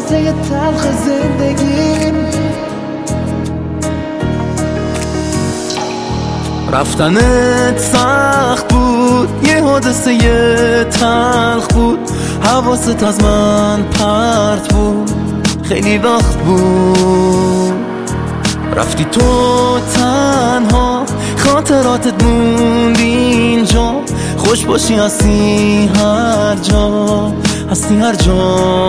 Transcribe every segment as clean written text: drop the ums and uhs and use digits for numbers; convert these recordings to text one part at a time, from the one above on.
قصه تلخ زندگیم. رفتنت سخت بود، یه حادثه تلخ بود، حواست از من پرت بود، خیلی وقت بود رفتی تو تنها، خاطراتت موند اینجا، خوش باشی هستی هر جا، هستی هر جا.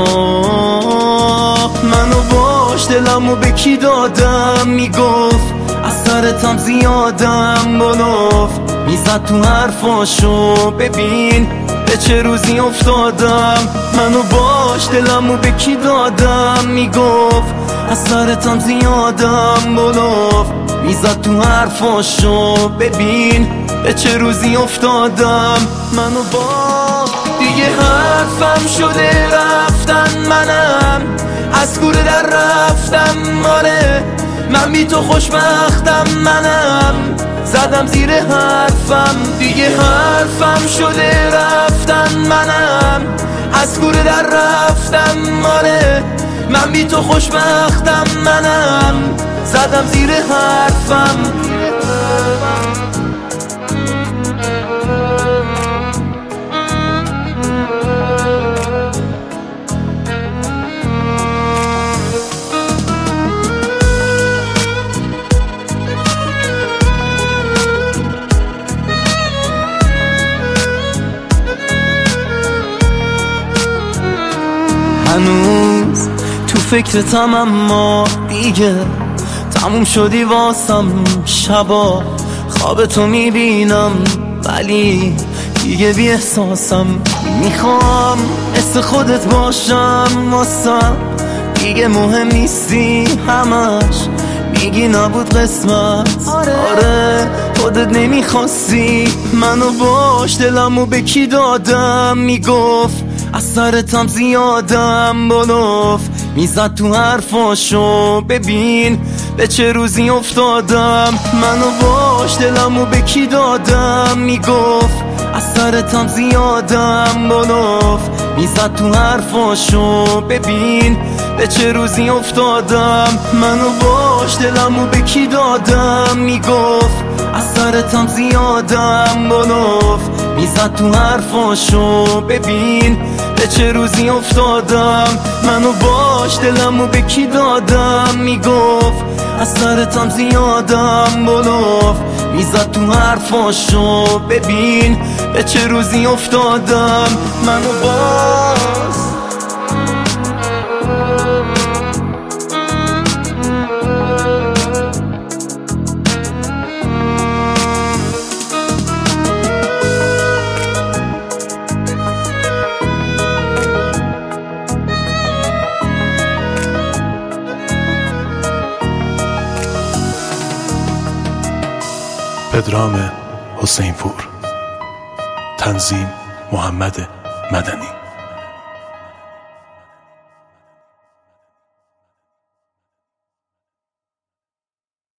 منو باش دلمو به کی دادم، میگفت از سرتم زیادم بلوف، میزد تو حرفاشو ببین به چه روزی افتادم. منو باش دلمو به کی دادم، میگفت از سرتم زیادم بلوف، میزد تو حرفاشو ببین به چه روزی افتادم. منو باش دیگه حرفم شده رفتن، منم از کوره در رفتم، آره من بی تو خوشبختم، منم زدم زیر حرفم، دیگه حرفم شده رفتن، منم از کوره در رفتم، آره من بی تو خوشبختم، منم زدم زیر حرفم. هنوز تو فکرتم اما دیگه تموم شدی واسم، شبا خواب تو میبینم ولی دیگه بی احساسم، میخوام مثل خودت باشم واسم، دیگه مهم نیستی همش میگی نبود قسمت، آره خودت نمیخواستی منو باش دلمو به کی دادم، میگفت از سرتم زیادم بلوف، میزد تو حرفاشو ببین به چه روزی افتادم. منو باش دلمو به کی دادم، میگفت از سرتم زیادم بلوف، میزد تو حرفاشو ببین به چه روزی افتادم. منو باش دلمو به کی دادم، میگفت از سرتم زیادم بلوف، میزد تو حرفاشو ببین به چه روزی افتادم. منو باش دلمو به کی دادم، میگفت از سرتم زیادم بلوف، میزد تو حرفاشو ببین به چه روزی افتادم. منو باش پدرام حسین پور، تنظیم محمد مدنی.